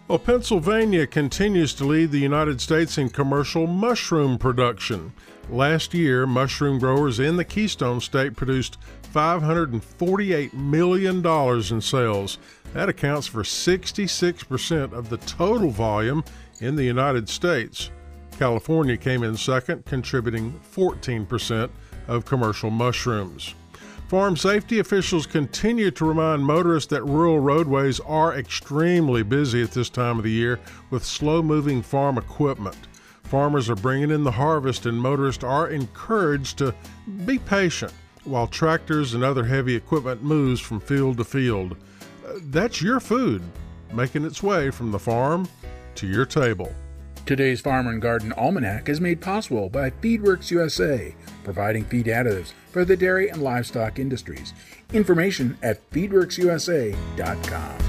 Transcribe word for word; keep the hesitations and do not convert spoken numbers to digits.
Well, Pennsylvania continues to lead the United States in commercial mushroom production. Last year, mushroom growers in the Keystone State produced five hundred forty-eight million dollars in sales. That accounts for sixty-six percent of the total volume in the United States. California came in second, contributing fourteen percent of commercial mushrooms. Farm safety officials continue to remind motorists that rural roadways are extremely busy at this time of the year with slow-moving farm equipment. Farmers are bringing in the harvest, and motorists are encouraged to be patient while tractors and other heavy equipment moves from field to field. Uh, that's your food, making its way from the farm to your table. Today's Farm and Garden Almanac is made possible by FeedWorks U S A, providing feed additives for the dairy and livestock industries. Information at feedworks u s a dot com.